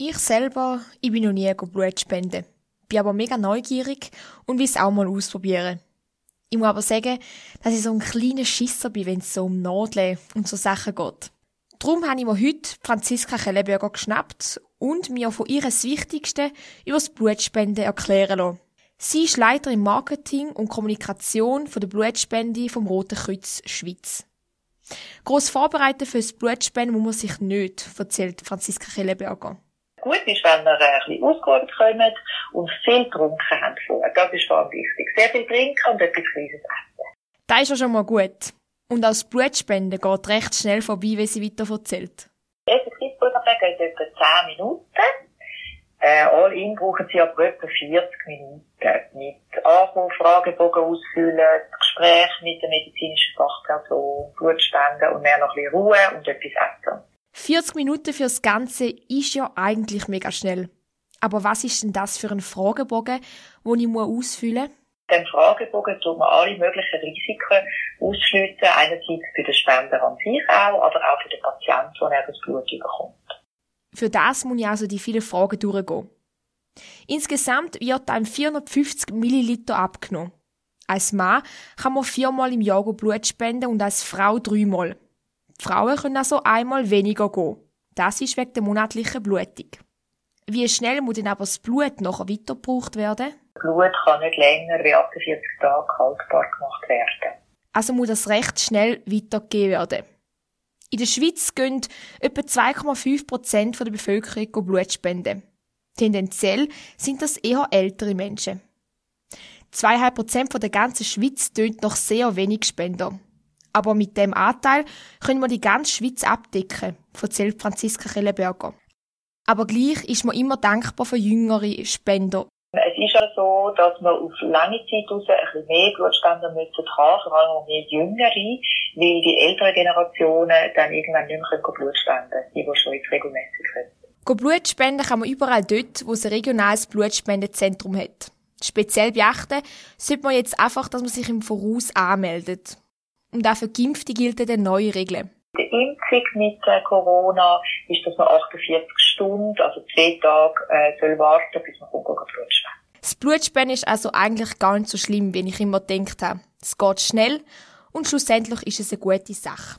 Ich selber, ich bin noch nie Blut spenden. Bin aber mega neugierig und will es auch mal ausprobieren. Ich muss aber sagen, dass ich so ein kleiner Schisser bin, wenn es so um Nadeln und so Sachen geht. Darum habe ich mir heute Franziska Kellenberger geschnappt und mir von ihr das Wichtigste über das Blutspenden erklären lassen. Sie ist Leiterin Marketing und Kommunikation von der Blutspende vom Roten Kreuz Schweiz. Gross vorbereiten für das Blutspenden muss man sich nicht, erzählt Franziska Kellenberger. Gut ist, wenn wir ein bisschen ausgeruht kommen und viel getrunken haben vorher. Das ist vor allem wichtig. Sehr viel trinken und etwas Kleines essen. Das ist ja schon mal gut. Und auch das Blutspenden geht recht schnell vorbei, wie sie weiter erzählt. Effektiv geht etwa 10 Minuten. All in brauchen sie aber etwa 40 Minuten. Mit Anruf, Fragebogen ausfüllen, Gespräch mit der medizinischen Fachperson, Blutspenden und mehr noch ein bisschen Ruhe und etwas essen. 40 Minuten für das Ganze ist ja eigentlich mega schnell. Aber was ist denn das für ein Fragebogen, den ich ausfüllen muss? Im Fragebogen tut man alle möglichen Risiken ausschliessen. Einerseits für den Spender an sich auch, aber auch für den Patienten, wenn er das Blut bekommt. Für das muss ich also die vielen Fragen durchgehen. Insgesamt wird einem 450 Milliliter abgenommen. Als Mann kann man 4-mal im Jahr Blut spenden und als Frau 3-mal. Die Frauen können also einmal weniger gehen. Das ist wegen der monatlichen Blutung. Wie schnell muss denn aber das Blut nachher weitergebraucht werden? Blut kann nicht länger wie 48 Tage haltbar gemacht werden. Also muss das recht schnell weitergegeben werden. In der Schweiz gehen etwa 2,5% der Bevölkerung Blut spenden. Tendenziell sind das eher ältere Menschen. 2,5% der ganzen Schweiz tönt noch sehr wenig Spender. Aber mit dem Anteil können wir die ganze Schweiz abdecken, erzählt Franziska Kellenberger. Aber gleich ist man immer dankbar für jüngere Spender. Es ist ja so, dass man auf lange Zeit raus ein bisschen mehr Blutspender müssen haben, vor allem auch mehr Jüngere, weil die älteren Generationen dann irgendwann nicht mehr Blut spenden können, die schon jetzt regelmässig können. Blut spenden kann man überall dort, wo es ein regionales Blutspendezentrum hat. Speziell beachten sollte man jetzt einfach, dass man sich im Voraus anmeldet. Und auch für Geimpfte gelten dann neue Regeln. Die Impfung mit Corona ist, dass man 48 Stunden, also 2 Tage, soll warten, bis man Blut spenden. Das Blutspenden ist also eigentlich gar nicht so schlimm, wie ich immer gedacht habe. Es geht schnell und schlussendlich ist es eine gute Sache.